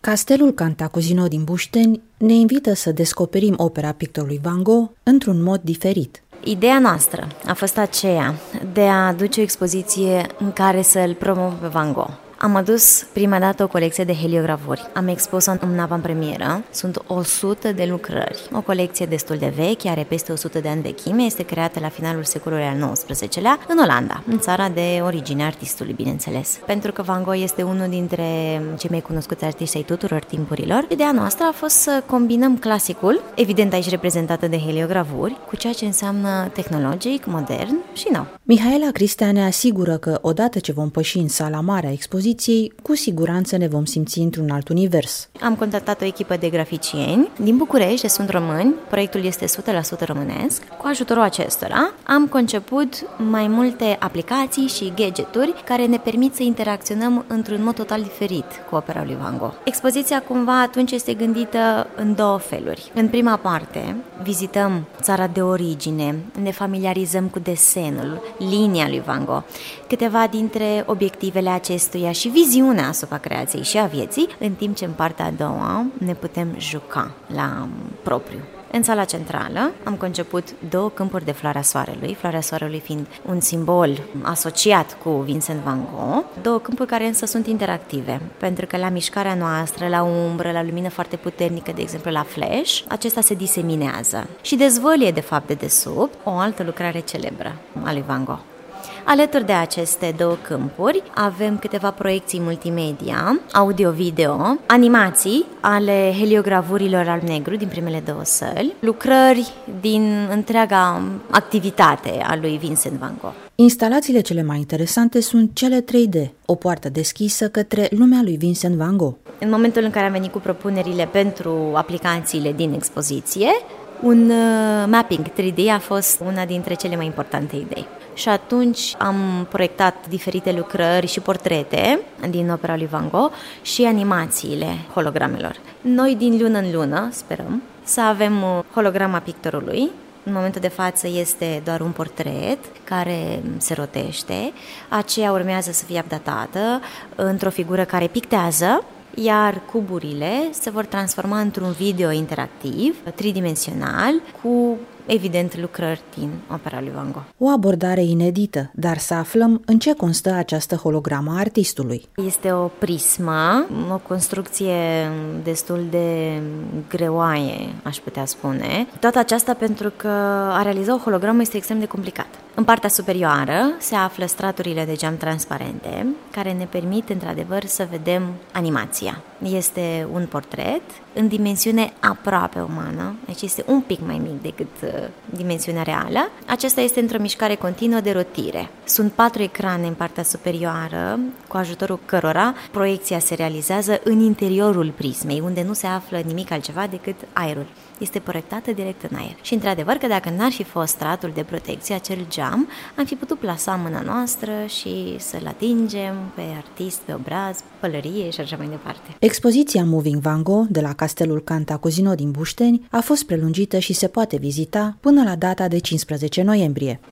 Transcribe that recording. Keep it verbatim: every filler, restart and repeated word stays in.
Castelul Cantacuzino din Bușteni ne invită să descoperim opera pictorului Van Gogh într-un mod diferit. Ideea noastră a fost aceea de a aduce o expoziție în care să-l promovăm pe Van Gogh. Am adus prima dată o colecție de heliogravuri. Am expus-o în avantpremieră. Sunt o sută de lucrări. O colecție destul de veche, are peste o sută de ani vechime, este creată la finalul secolului al nouăsprezecelea în Olanda, în țara de origine artistului, bineînțeles. Pentru că Van Gogh este unul dintre cei mai cunoscuți artiști ai tuturor timpurilor, ideea noastră a fost să combinăm clasicul, evident aici reprezentată de heliogravuri, cu ceea ce înseamnă tehnologic, modern și nou. Mihaela Cristea ne asigură că odată ce vom păși în sala mare a expoziției, cu siguranță ne vom simți într-un alt univers. Am contactat o echipă de graficieni din București, sunt români, proiectul este o sută la sută românesc. Cu ajutorul acestora am conceput mai multe aplicații și gadgeturi care ne permit să interacționăm într-un mod total diferit cu opera lui Van Gogh. Expoziția cumva atunci este gândită în două feluri. În prima parte vizităm țara de origine, ne familiarizăm cu desenul, linia lui Van Gogh, câteva dintre obiectivele acestuia și viziunea asupra creației și a vieții, în timp ce în partea a doua ne putem juca la propriu. În sala centrală am conceput două câmpuri de floarea soarelui, floarea soarelui fiind un simbol asociat cu Vincent Van Gogh, două câmpuri care însă sunt interactive, pentru că la mișcarea noastră, la umbră, la lumină foarte puternică, de exemplu la flash, acesta se diseminează și dezvăluie de fapt de desubt o altă lucrare celebră a lui Van Gogh. Alături de aceste două câmpuri avem câteva proiecții multimedia, audio-video, animații ale heliogravurilor alb-negru din primele două săli, lucrări din întreaga activitate a lui Vincent Van Gogh. Instalațiile cele mai interesante sunt cele trei D, o poartă deschisă către lumea lui Vincent Van Gogh. În momentul în care am venit cu propunerile pentru aplicațiile din expoziție, un mapping trei D a fost una dintre cele mai importante idei. Și atunci am proiectat diferite lucrări și portrete din opera lui Van Gogh și animațiile hologramelor. Noi din lună în lună sperăm să avem holograma pictorului. În momentul de față este doar un portret care se rotește, aceea urmează să fie updatată într-o figură care pictează, iar cuburile se vor transforma într-un video interactiv, tridimensional, cu, evident, lucrări din opera lui Van Gogh. O abordare inedită, dar să aflăm în ce constă această hologramă a artistului. Este o prismă, o construcție destul de greoaie, aș putea spune. Toată aceasta pentru că a realiza o hologramă este extrem de complicat. În partea superioară se află straturile de geam transparente, care ne permit, într-adevăr, să vedem animația. Este un portret în dimensiune aproape umană, deci este un pic mai mic decât uh, dimensiunea reală. Acesta este într-o mișcare continuă de rotire. Sunt patru ecrane în partea superioară, cu ajutorul cărora proiecția se realizează în interiorul prismei, unde nu se află nimic altceva decât aerul. Este proiectată direct în aer. Și într-adevăr că dacă n-ar fi fost stratul de protecție, acel geam, am fi putut plasa mâna noastră și să-l atingem pe artist, pe obraz, pălărie și așa mai departe. Expoziția Moving Van Gogh de la Castelul Cantacuzino din Bușteni a fost prelungită și se poate vizita până la data de cincisprezece noiembrie.